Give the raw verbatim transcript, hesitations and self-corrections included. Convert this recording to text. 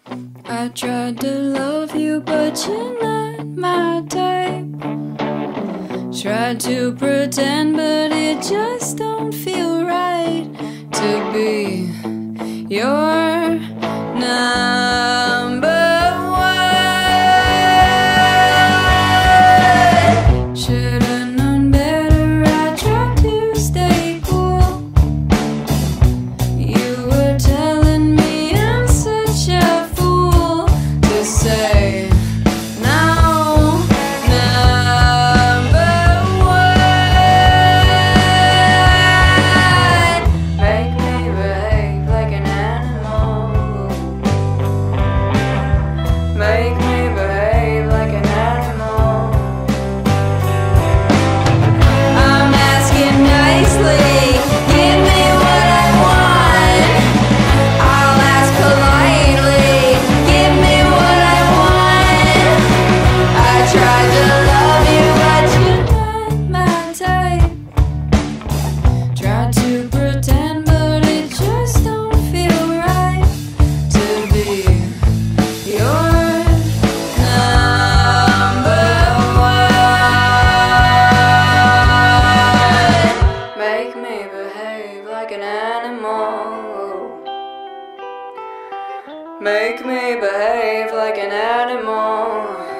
I tried to love you, but you're not my type. Tried to pretend, but it just don't feel right to be your number one. Should've known better, I tried to stay cool. You were telling me I'm such a fool to say no, number one. Make me behave like an animal. Make me behave like an animal. I'm asking nicely, give me what I want. I'll ask politely, give me what I want. I tried to love you, but you're not my type. Tried to pretend, but it just don't feel right to be your number one. Make me behave like an animal. Make me behave like an animal.